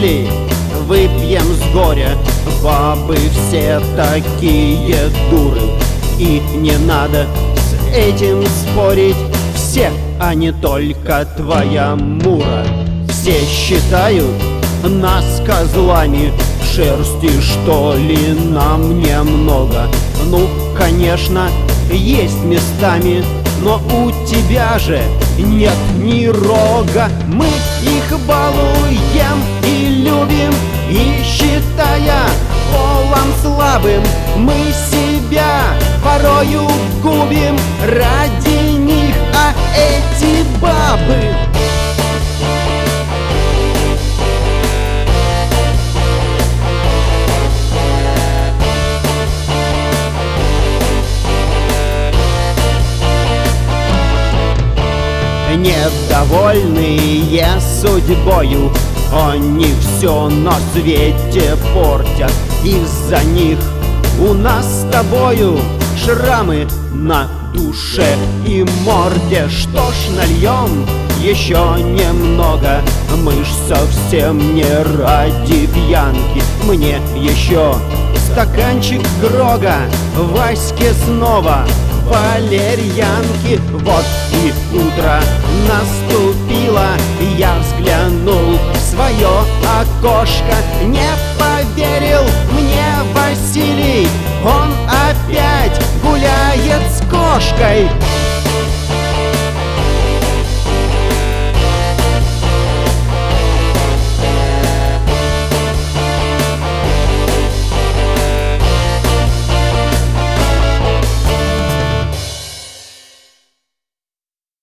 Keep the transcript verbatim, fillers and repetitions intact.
Василий, выпьем с горя. Бабы все такие дуры, и не надо с этим спорить. Все, а не только твоя Мура. Все считают нас козлами, шерсти, что ли, нам немного. Ну, конечно, есть местами, но у тебя же нет ни рога. Мы их балуем и любим, и считая полом слабым, мы себя порою губим ради них, а эти бабы недовольные судьбою. Они все на свете портят, из-за них у нас с тобою шрамы на душе и морде. Что ж, нальем еще немного, мы ж совсем не ради пьянки. Мне еще стаканчик Грога, Ваське снова валерьянки. Вот и утро наступило, я взглянул в свое окошко. Не поверил мне Василий, он опять гуляет с кошкой.